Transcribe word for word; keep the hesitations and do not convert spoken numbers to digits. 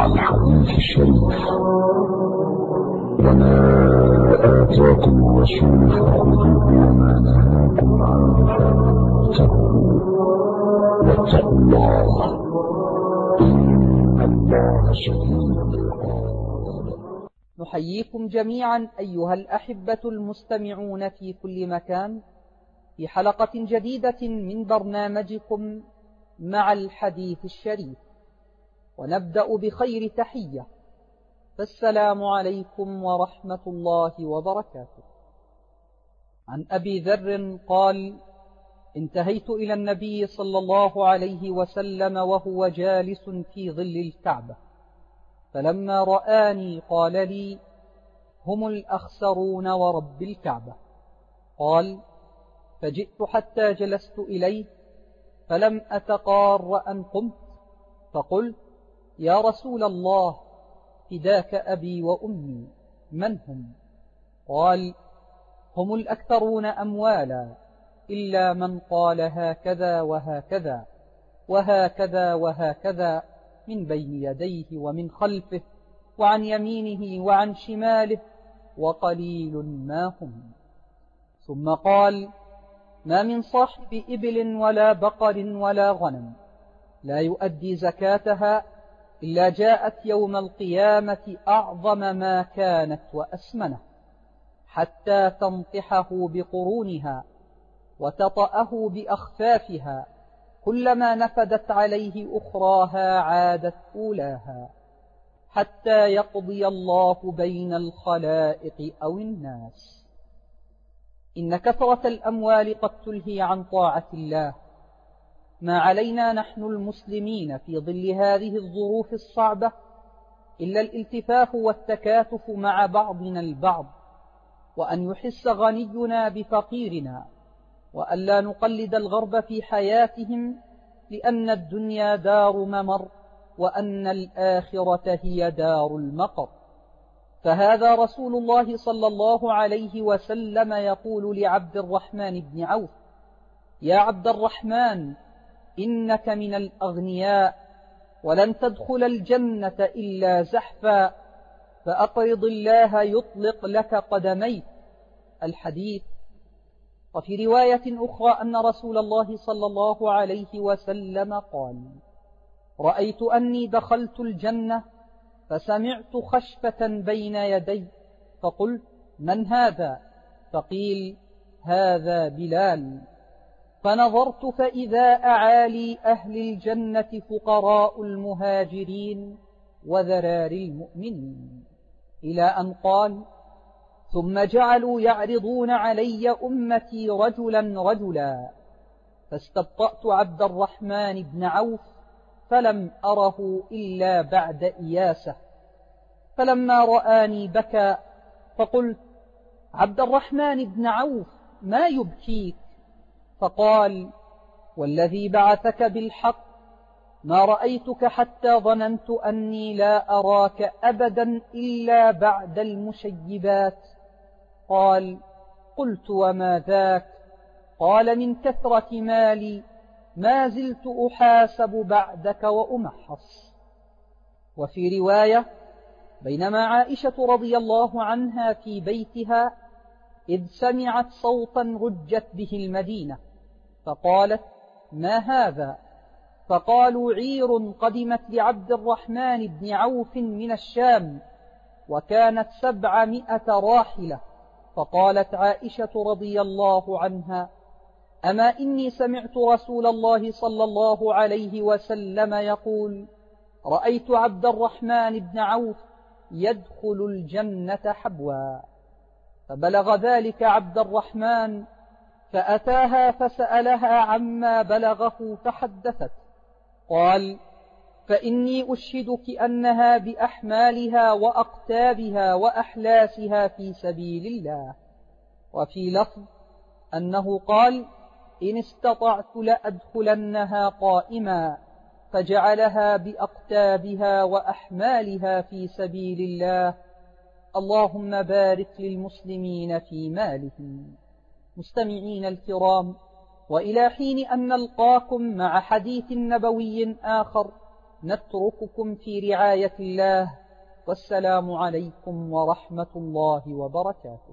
مع الحديث الشريف. وما آتاكم الرسول فخذوه وما نهاكم عنه فانتهوا واتقوا الله إن الله شديد العقاب. نحييكم جميعا أيها الأحبة المستمعون في كل مكان في حلقة جديدة من برنامجكم مع الحديث الشريف، ونبدأ بخير تحية، فالسلام عليكم ورحمة الله وبركاته. عن أبي ذر قال: انتهيت إلى النبي صلى الله عليه وسلم وهو جالس في ظل الكعبة، فلما رآني قال لي: هم الأخسرون ورب الكعبة. قال: فجئت حتى جلست إليه فلم أتقار أن قمت، فقلت: يا رسول الله، فداك أبي وأمي، من هم؟ قال: هم الأكثرون أموالا، إلا من قال هكذا وهكذا وهكذا وهكذا من بين يديه ومن خلفه وعن يمينه وعن شماله، وقليل ما هم. ثم قال: ما من صاحب إبل ولا بقر ولا غنم لا يؤدي زكاتها إلا جاءت يوم القيامة أعظم ما كانت وأسمنه، حتى تنطحه بقرونها وتطأه بأخفافها، كلما نفدت عليه أخراها عادت أولاها، حتى يقضي الله بين الخلائق أو الناس. إن كثرة الأموال قد تلهي عن طاعة الله. ما علينا نحن المسلمين في ظل هذه الظروف الصعبة إلا الالتفاف والتكاتف مع بعضنا البعض، وأن يحس غنينا بفقيرنا، وألا نقلد الغرب في حياتهم، لأن الدنيا دار ممر وأن الآخرة هي دار المقر. فهذا رسول الله صلى الله عليه وسلم يقول لعبد الرحمن بن عوف: يا عبد الرحمن، إنك من الأغنياء ولن تدخل الجنة إلا زحفا، فأقرض الله يطلق لك قدميك. الحديث. وفي رواية أخرى أن رسول الله صلى الله عليه وسلم قال: رأيت أني دخلت الجنة فسمعت خشفة بين يدي، فقلت: من هذا؟ فقيل: هذا بلال. فنظرت فإذا أعالي أهل الجنة فقراء المهاجرين وذراري المؤمنين، إلى أن قال: ثم جعلوا يعرضون علي أمتي رجلا رجلا، فاستبطأت عبد الرحمن بن عوف فلم أره إلا بعد إياسة، فلما رآني بكى، فقلت: عبد الرحمن بن عوف، ما يبكيك؟ فقال: والذي بعثك بالحق ما رأيتك حتى ظننت أني لا أراك أبدا إلا بعد المشيبات. قال: قلت: وما ذاك؟ قال: من كثرة مالي ما زلت أحاسب بعدك وأمحص. وفي رواية: بينما عائشة رضي الله عنها في بيتها إذ سمعت صوتا رجت به المدينة، فقالت: ما هذا؟ فقالوا: عير قدمت لعبد الرحمن بن عوف من الشام، وكانت سبعمائة راحلة. فقالت عائشة رضي الله عنها: أما إني سمعت رسول الله صلى الله عليه وسلم يقول: رأيت عبد الرحمن بن عوف يدخل الجنة حبوا. فبلغ ذلك عبد الرحمن، فأتاها فسألها عما بلغه فحدثت. قال: فإني أشهدك أنها بأحمالها وأقتابها وأحلاسها في سبيل الله. وفي لفظ أنه قال: إن استطعت لأدخلنها قائما، فجعلها بأقتابها وأحمالها في سبيل الله. اللهم بارك للمسلمين في مالهم. مستمعين الكرام، وإلى حين أن نلقاكم مع حديث نبوي آخر، نترككم في رعاية الله، والسلام عليكم ورحمة الله وبركاته.